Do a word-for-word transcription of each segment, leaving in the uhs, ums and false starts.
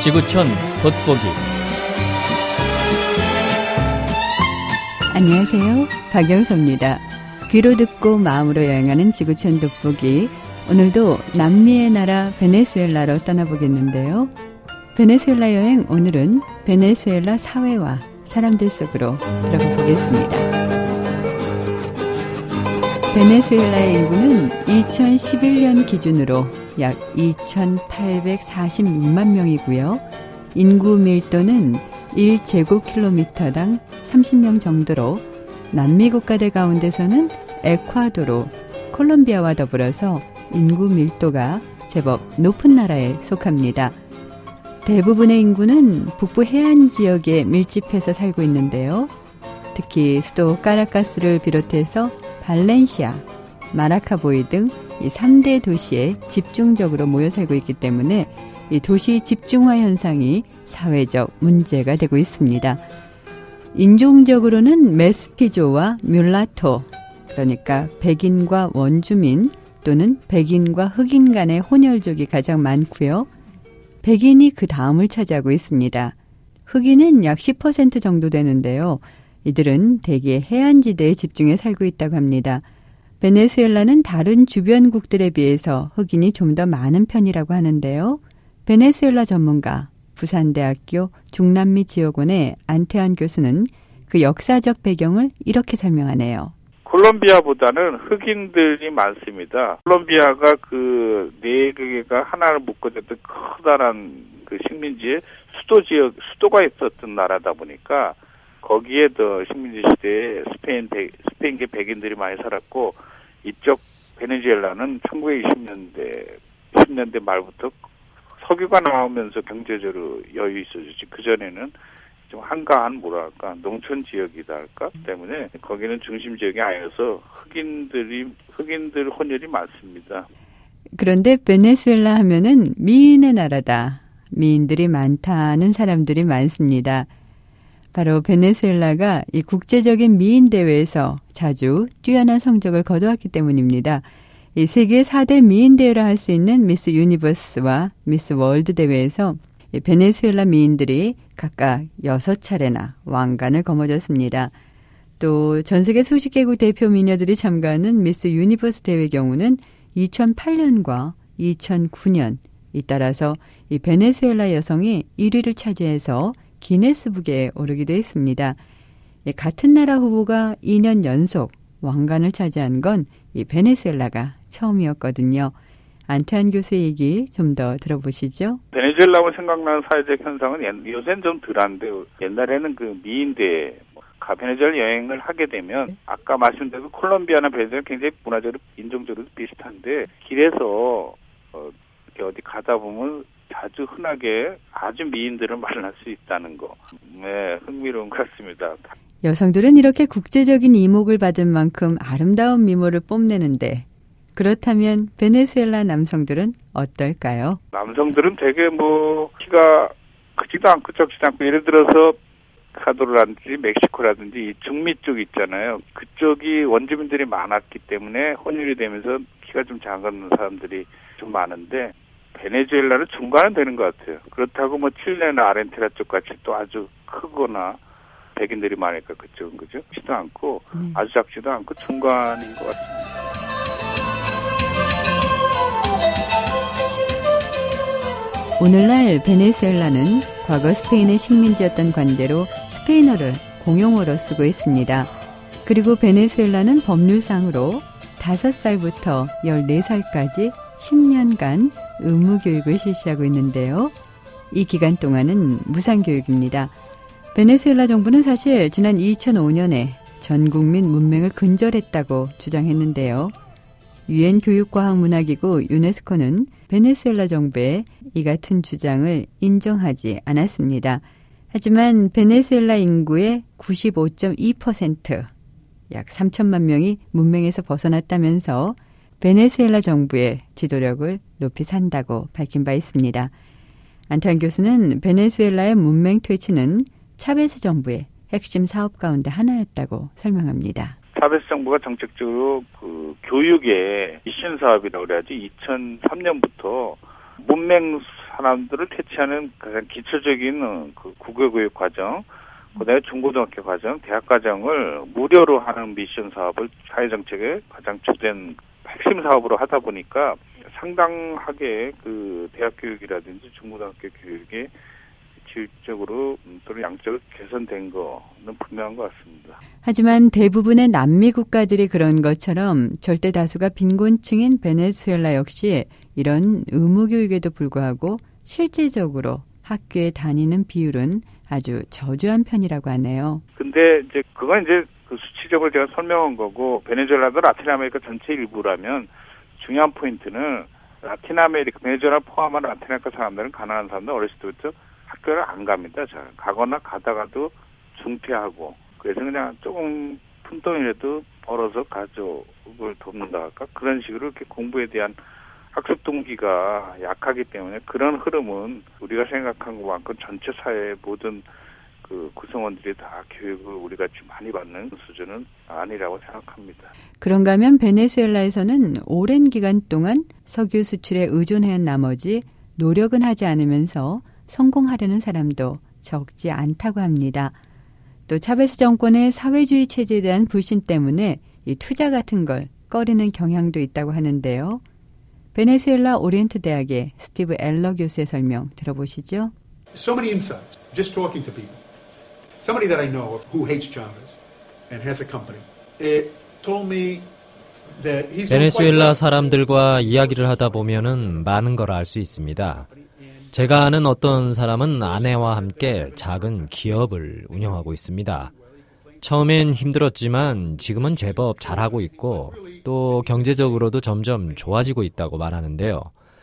지구촌 돋보기. 안녕하세요. 박영서입니다. 귀로 듣고 마음으로 여행하는 지구촌 돋보기. 오늘도 남미의 나라 베네수엘라로 떠나보겠는데요. 베네수엘라 여행, 오늘은 베네수엘라 사회와 사람들 속으로 들어가 보겠습니다. 베네수엘라의 인구는 이천십일 년 기준으로 약 이천팔백사십육만 명이고요. 인구 밀도는 일 제곱킬로미터당 삼십 명 정도로 남미 국가들 가운데서는 에콰도르, 콜롬비아와 더불어서 인구 밀도가 제법 높은 나라에 속합니다. 대부분의 인구는 북부 해안 지역에 밀집해서 살고 있는데요. 특히 수도 카라카스를 비롯해서 발렌시아, 마라카보이 등 이 삼 대 도시에 집중적으로 모여 살고 있기 때문에 이 도시 집중화 현상이 사회적 문제가 되고 있습니다. 인종적으로는 메스티조와 뮬라토, 그러니까 백인과 원주민 또는 백인과 흑인 간의 혼혈족이 가장 많고요. 백인이 그 다음을 차지하고 있습니다. 흑인은 약 십 퍼센트 정도 되는데요. 이들은 대개 해안지대에 집중해 살고 있다고 합니다. 베네수엘라는 다른 주변국들에 비해서 흑인이 좀 더 많은 편이라고 하는데요. 베네수엘라 전문가, 부산대학교 중남미 지역원의 안태환 교수는 그 역사적 배경을 이렇게 설명하네요. 콜롬비아보다는 흑인들이 많습니다. 콜롬비아가 그 네 개가 하나를 묶어졌던 커다란 그 식민지의 수도 지역, 수도가 있었던 나라다 보니까 거기에 더 식민지 시대에 스페인, 스페인계 백인들이 많이 살았고, 이쪽 베네수엘라는 천구백이십 년대, 이십 년대 말부터 석유가 나오면서 경제적으로 여유 있어졌지. 그전에는 좀 한가한 뭐랄까 농촌 지역이다 할까 때문에 거기는 중심 지역이 아니어서 흑인들이 흑인들 혼혈이 많습니다. 그런데 베네수엘라 하면은 미인의 나라다. 미인들이 많다는 사람들이 많습니다. 바로 베네수엘라가 이 국제적인 미인 대회에서 자주 뛰어난 성적을 거두었기 때문입니다. 이 세계 사 대 미인 대회라 할 수 있는 미스 유니버스와 미스 월드 대회에서 이 베네수엘라 미인들이 각각 여섯 차례나 왕관을 거머쥐었습니다. 또 전 세계 수십 개국 대표 미녀들이 참가하는 미스 유니버스 대회 경우는 이천팔 년과 이천구 년, 잇따라서 이 베네수엘라 여성이 일 위를 차지해서 기네스북에 오르기도 했습니다. 같은 나라 후보가 이 년 연속 왕관을 차지한 건 이 베네수엘라가 처음이었거든요. 안태환 교수의 얘기 좀 더 들어보시죠. 베네수엘라 하면 생각나는 사회적 현상은 요새는 좀 덜한데, 옛날에는 그 미인대, 베네수엘라 여행을 하게 되면 아까 말씀드린 콜롬비아나 베네수엘라 굉장히 문화적으로 인종적으로 비슷한데, 길에서 어, 어디 가다 보면 자주 흔하게 아주 미인들을 만날 수 있다는 거. 네, 흥미로운 것 같습니다. 여성들은 이렇게 국제적인 이목을 받은 만큼 아름다운 미모를 뽐내는데, 그렇다면 베네수엘라 남성들은 어떨까요? 남성들은 되게 뭐 키가 크지도 않고 적지도 않고, 예를 들어서 카도르라든지 멕시코라든지 이 중미 쪽 있잖아요. 그쪽이 원주민들이 많았기 때문에 혼혈이 되면서 키가 좀 작은 사람들이 좀 많은데, 베네수엘라는 중간은 되는 것 같아요. 그렇다고 뭐 칠레나 아르헨티나 쪽 같이 또 아주 크거나 백인들이 많으니까 그쪽은 그죠? 작지도 않고 네. 아주 작지도 않고 중간인 것 같습니다. 오늘날 베네수엘라는 과거 스페인의 식민지였던 관계로 스페인어를 공용어로 쓰고 있습니다. 그리고 베네수엘라는 법률상으로 다섯 살부터 열네 살까지 십 년간 의무교육을 실시하고 있는데요. 이 기간 동안은 무상교육입니다. 베네수엘라 정부는 사실 지난 이천오 년에 전 국민 문맹을 근절했다고 주장했는데요. 유엔 교육과학문화기구 유네스코는 베네수엘라 정부의 이 같은 주장을 인정하지 않았습니다. 하지만 베네수엘라 인구의 구십오 점 이 퍼센트, 약 삼천만 명이 문맹에서 벗어났다면서 베네수엘라 정부의 지도력을 높이 산다고 밝힌 바 있습니다. 안태환 교수는 베네수엘라의 문맹 퇴치는 차베스 정부의 핵심 사업 가운데 하나였다고 설명합니다. 차베스 정부가 정책적으로 그 교육의 미션 사업이라고 그래야지 이천삼 년부터 문맹 사람들을 캐치하는 가장 기초적인 그 국어교육 과정, 그다음에 중고등학교 과정, 대학 과정을 무료로 하는 미션 사업을 사회정책의 가장 주된 핵심 사업으로 하다 보니까 상당하게 그 대학 교육이라든지 중고등학교 교육이 질적으로 또는 양적으로 개선된 거는 분명한 것 같습니다. 하지만 대부분의 남미 국가들이 그런 것처럼 절대 다수가 빈곤층인 베네수엘라 역시 이런 의무 교육에도 불구하고 실제적으로 학교에 다니는 비율은 아주 저조한 편이라고 하네요. 근데 이제 그건 이제 그 수치적으로 제가 설명한 거고, 베네수엘라도 라틴 아메리카 전체 일부라면 중요한 포인트는 라틴 아메리카, 베네수엘라 포함한 라틴 아메리카 사람들은, 가난한 사람들 어렸을 때부터 학교를 안 갑니다. 잘 가거나 가다가도 중퇴하고, 그래서 그냥 조금 푼돈이라도 벌어서 가족을 돕는다 할까, 그런 식으로 이렇게 공부에 대한 학습 동기가 약하기 때문에 그런 흐름은 우리가 생각한 것만큼 전체 사회의 모든 그 구성원들이 다 교육을 우리 같이 많이 받는 수준은 아니라고 생각합니다. 그런가 하면 베네수엘라에서는 오랜 기간 동안 석유 수출에 의존한 나머지 노력은 하지 않으면서 성공하려는 사람도 적지 않다고 합니다. 또 차베스 정권의 사회주의 체제에 대한 불신 때문에 이 투자 같은 걸 꺼리는 경향도 있다고 하는데요. 베네수엘라 오리엔트 대학의 스티브 엘러 교수의 설명 들어보시죠. So many insights just talking to people. Somebody that I know who hates Chavez and has a company. It told me that he's 베네수엘라 사람들과 이야기를 하다 보면은 많은 걸 알 수 있습니다. 제가 아는 어떤 사람은 아내와 함께 작은 기업을 운영하고 있습니다. 처음엔 힘들었지만 지금은 제법 잘하고 있고 또 경제적으로도 점점 좋아지고 있다고 말하는데요.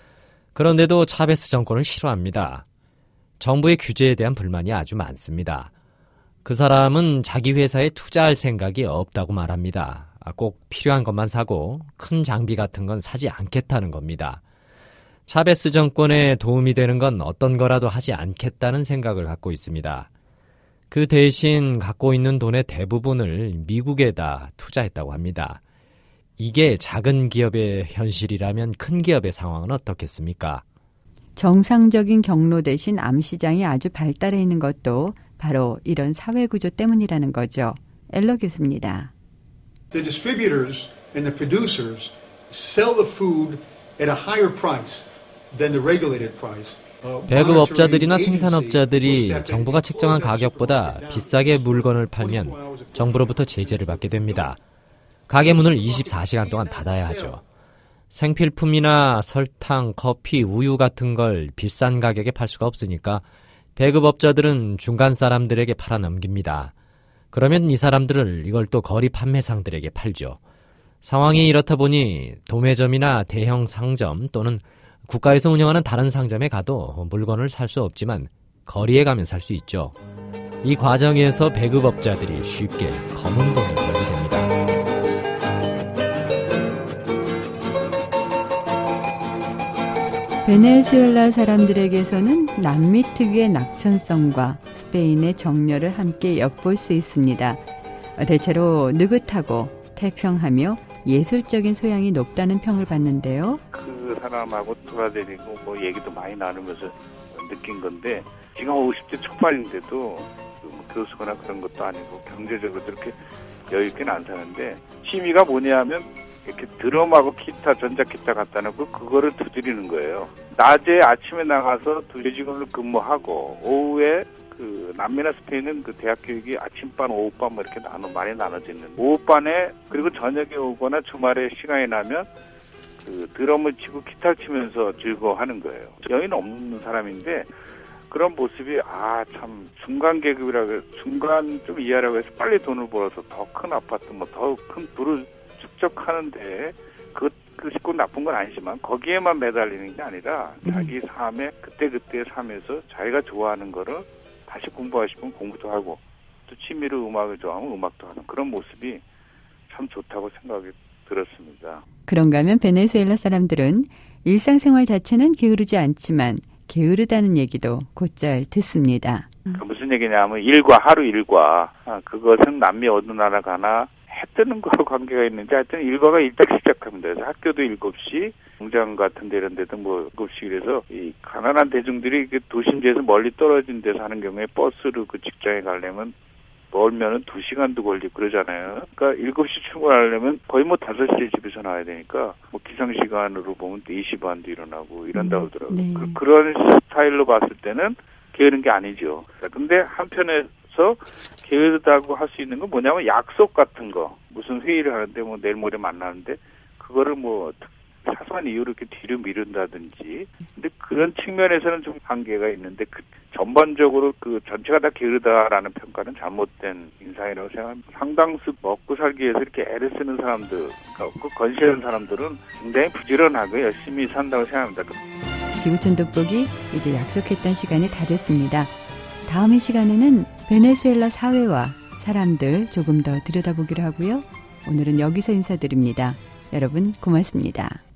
그런데도 차베스 정권을 싫어합니다. 정부의 규제에 대한 불만이 아주 많습니다. 그 사람은 자기 회사에 투자할 생각이 없다고 말합니다. 꼭 필요한 것만 사고 큰 장비 같은 건 사지 않겠다는 겁니다. 차베스 정권에 도움이 되는 건 어떤 거라도 하지 않겠다는 생각을 갖고 있습니다. 그 대신 갖고 있는 돈의 대부분을 미국에다 투자했다고 합니다. 이게 작은 기업의 현실이라면 큰 기업의 상황은 어떻겠습니까? 정상적인 경로 대신 암시장이 아주 발달해 있는 것도 바로 이런 사회구조 때문이라는 거죠. 엘러 교수입니다. The distributors and the producers sell the food at a higher price than the regulated price. 배급업자들이나 생산업자들이 정부가 책정한 가격보다 비싸게 물건을 팔면 정부로부터 제재를 받게 됩니다. 가게 문을 이십사 시간 동안 닫아야 하죠. 생필품이나 설탕, 커피, 우유 같은 걸 비싼 가격에 팔 수가 없으니까 배급업자들은 중간 사람들에게 팔아 넘깁니다. 그러면 이 사람들을 이걸 또 거리 판매상들에게 팔죠. 상황이 이렇다 보니 도매점이나 대형 상점 또는 국가에서 운영하는 다른 상점에 가도 물건을 살 수 없지만 거리에 가면 살 수 있죠. 이 과정에서 배급업자들이 쉽게 검은 돈을 벌게 됩니다. 베네수엘라 사람들에게서는 남미 특유의 낙천성과 스페인의 정열을 함께 엿볼 수 있습니다. 대체로 느긋하고 태평하며 예술적인 소양이 높다는 평을 받는데요. 그 사람하고 돌아다니고 뭐 얘기도 많이 나누면서 느낀 건데, 지금 오십 대 초반인데도 뭐 교수거나 그런 것도 아니고 경제적으로 그렇게 여유 있게는 안 사는데, 취미가 뭐냐면 이렇게 드럼하고 기타, 전자기타 갖다 놓고 그거를 두드리는 거예요. 낮에 아침에 나가서 두 시간을 근무하고 오후에 그 남미나 스페인은 그 대학 교육이 아침반, 오후반 뭐 이렇게 나눠 많이 나눠져 있는. 오후반에 그리고 저녁에 오거나 주말에 시간이 나면 그 드럼을 치고 기타를 치면서 즐거워하는 거예요. 여유는 없는 사람인데 그런 모습이 아 참 중간 계급이라고 해서 중간 좀 이하라고 해서 빨리 돈을 벌어서 더 큰 아파트 뭐 더 큰 부를 축적하는데 그, 그 식구 나쁜 건 아니지만 거기에만 매달리는 게 아니라 자기 삶에 그때그때 삶에서 자기가 좋아하는 거를 다시 공부하고 싶으면 공부도 하고 또 취미로 음악을 좋아하면 음악도 하는 그런 모습이 참 좋다고 생각이 들었습니다. 그런가 하면 베네수엘라 사람들은 일상생활 자체는 게으르지 않지만 게으르다는 얘기도 곧잘 듣습니다. 그 무슨 얘기냐면 일과 하루 일과 아, 그것은 남미 어느 나라 가나 해 뜨는 거하고 관계가 있는지 하여튼 일과가 일찍 시작합니다. 그래서 학교도 일곱 시, 공장 같은 데 이런 데도 뭐 일곱 시 그래서 이 가난한 대중들이 도심지에서 멀리 떨어진 데서 하는 경우에 버스로 그 직장에 가려면 멀면은 두 시간도 걸리고 그러잖아요. 그러니까 일곱 시 출근하려면 거의 뭐 다섯 시에 집에서 나와야 되니까 뭐 기상시간으로 보면 네 시 반도 일어나고 이런다고 하더라고요. 네. 그, 그런 스타일로 봤을 때는 게으른 게 아니죠. 근데 한편에서 게으르다고 할 수 있는 건 뭐냐면 약속 같은 거. 무슨 회의를 하는데 뭐 내일 모레 만나는데 그거를 뭐 사소한 이유로 이렇게 뒤로 미룬다든지. 근데 그런 측면에서는 좀 한계가 있는데 그 전반적으로 그 전체가 다 게으르다라는 평가는 잘못된 인상이라고 생각합니다. 상당수 먹고 살기 위해서 이렇게 애를 쓰는 사람들, 그러니까 그 건실한 사람들은 굉장히 부지런하고 열심히 산다고 생각합니다. 그리고 전돋보기 이제 약속했던 시간이 다 됐습니다. 다음 이 시간에는 베네수엘라 사회와 사람들 조금 더 들여다보기로 하고요. 오늘은 여기서 인사드립니다. 여러분 고맙습니다.